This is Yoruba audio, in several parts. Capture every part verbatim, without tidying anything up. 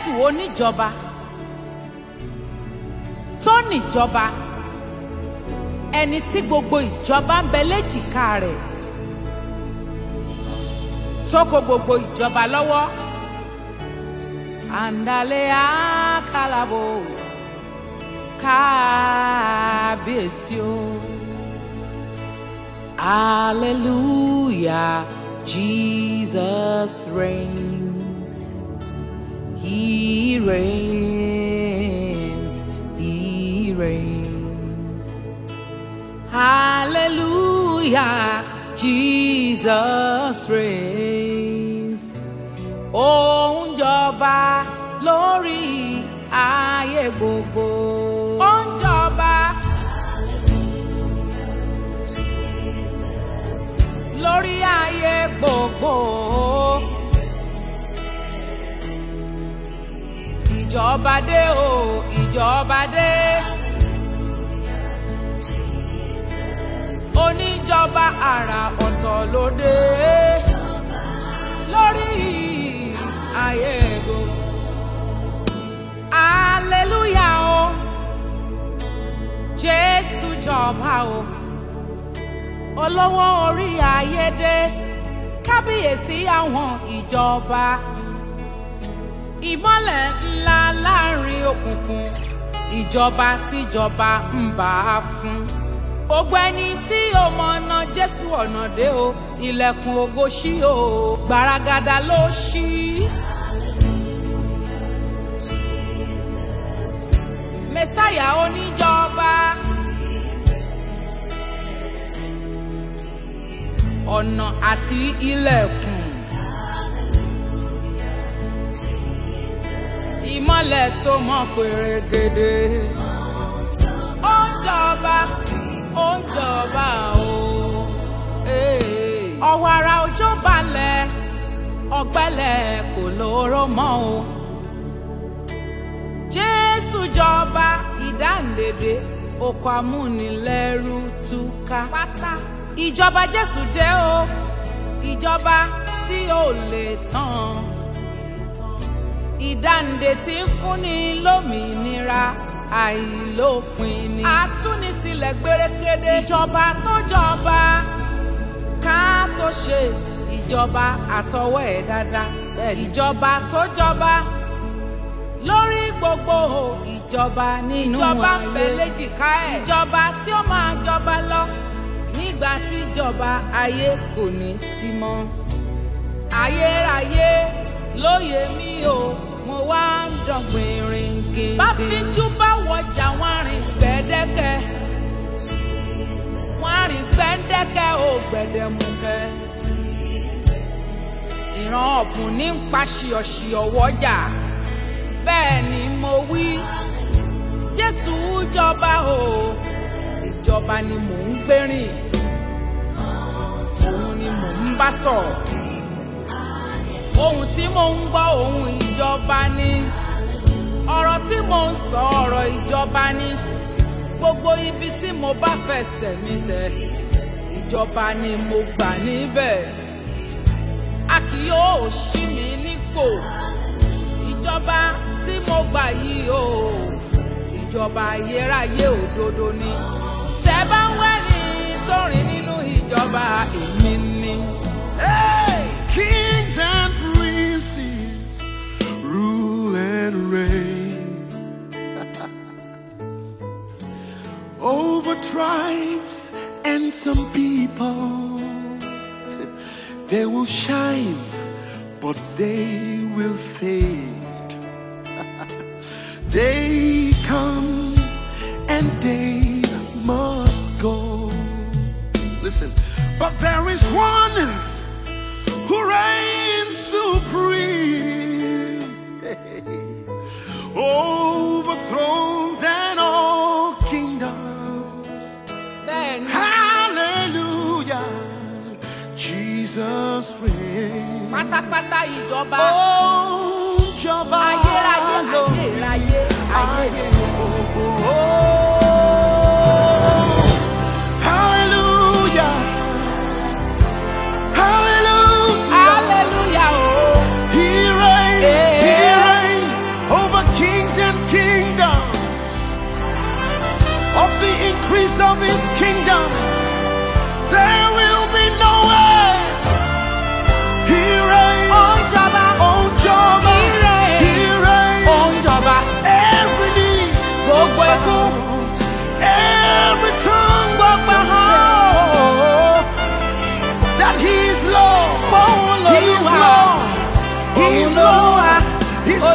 Jésù oníjọba tó níjọba, ẹni tí gbogbo ìjọba ń bẹ léjìká rẹ̀, tó kó gbogbo ìjọba lọ́wọ́. Àǹdálẹ́ àkàlàbò kábíyèsí o. Hallelujah, Jesus reigns. He reigns, He reigns. Hallelujah, Jesus reigns. Ó ń jọba lórí ayé gbogbo. Ó ń jọba lórí ayé gbogbo. Ìjọba dé o, ìjọba dé. Oníjọba àrà ọ̀tọ̀ ló dé lórí ayé gbogbo. Hallelujah o, Jésù jọba o. Olówó orí ayé dé, kábíyèsí àwọn ìjọba. Ìmọ́lẹ̀ ńlá láàrin òkùnkùn, ìjọba tíjọba ń bá a fún. Gbogbo ẹni tí ó mọ̀nà Jésù ọ̀nà dé o, ilẹ̀kùn ògo ṣí o, gbaragada ló ṣí. Mẹ́sáyà oníjọba, ọ̀nà àti ilẹ̀kùn. Ìmọ́lẹ̀ tó mọ́ pèrègèdè. Ó ń jọba, ó ń jọba o. Ọ̀wàrà òjò balẹ̀, ọ̀gbẹlẹ̀ kò lóró mọ́ o. Jésù jọba, ìdáǹdèdè, oko amúnilẹ́rú túká pátá. Ìjọba Jésù dé o, ìjọba tí ò lè tán. Ìdáǹdè tí ń fúnni lómìnira àìlópin ni. Àtúnisílẹ̀ gbérékédé. Ìjọba tó jọba ká tó ṣe ìjọba àtọwọ́ ẹ̀ dáadáa. Ìjọba tó jọba lórí gbogbo ìjọba nínú ayé. Ìjọba ń bẹ léjìká ẹ̀. Ìjọba tí ó máa jọba lọ nígbà tí ìjọba ayé kò ní sí mọ́. Ayérayé lóye mi o, mo wá ń dọ̀gbìn rìn gèdè. Bá fínjú bá wọjà wọ́n rìn gbẹ́dẹ́kẹ́, wọ́n rìn gbẹ́dẹ́kẹ́ ò gbẹ̀dẹ̀mukẹ́. Ìran ọ̀bùn ní ń pa ṣìọ̀ṣìọ̀ wọ́jà, bẹ́ẹ̀ ni mo wí. Jésù jọba o, ìjọba ni mò ń gbérìn, òun ni mò ń bá sọ̀rọ̀. Ohun tí mò ń gbọ́ ohun ìjọba ni, ọ̀rọ̀ tí mò ń sọ ọ̀rọ̀ ìjọba ni. Gbogbo ibi tí mo bá fẹsẹ̀ mi tẹ̀, ìjọba ni mo gbà níbẹ̀. A kì yóò ṣí mi nípò. Ìjọba tí mo gbà yìí o, ìjọba ayérayé òdodo ni. Tẹ́ bá ń wẹ́ni tó rìn nínú ìjọba èmi ni. Hey! Kings and princes rule and reign over tribes and some people. They will shine, but they will fade. They come and they must go. Listen, but there is one who reigns supreme over thrones and all kingdoms. Ben. Hallelujah, Jesus reigns. Pátápátá ìjọba. Oh, jọba. Ayérayé, ayérayé, ayérayé. Hallelujah. Hallelujah. Hallelujah. Oh. He reigns. Yeah. He reigns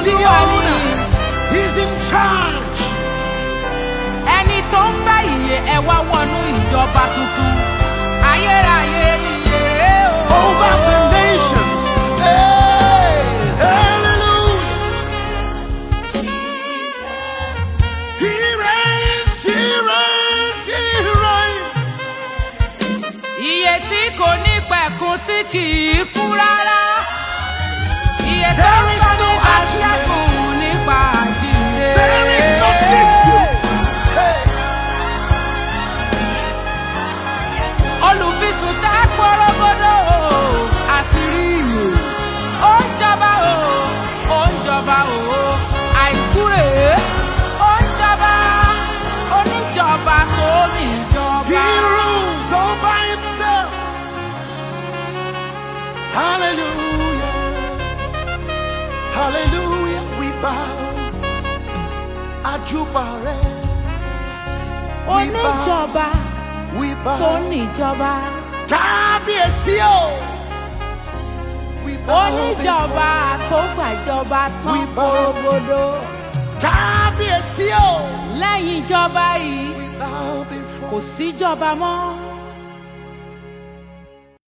the Olúwa ni. owner. He's in charge. Ẹni tó ń fẹ́ ìyè ẹ wá wọnú ìjọba tuntun. Ayérayé ìyè rèé o. Over the nations. Hey, hallelujah. He reigns, he reigns, he reigns. Ìyè tí kò ní pẹ̀kun tí kì í kú rárá. Ìyè tó ń sọ nípa ṣẹ́gun nípa àjíǹde. There is no dispute. Hey. Olùfisùn tá pọ́rọ́gọ́dọ̀ o, àṣírí ìyè. Ó ń jọba o, ó ń jọba o, àìkú rèé. Ó ń jọba, oníjọba tó ní ìjọba. He rules all by himself. Hallelujah. Hallelujah. We bow. Ajubare. Oníjọba We bow. tó ní ìjọba. Kábíyèsí o. We bow. Oníjọba tó gbàjọba tán We bow. porogodo. Kábíyèsí o. Lẹ́yìn ìjọba yìí We bow before. kò síjọba mọ́.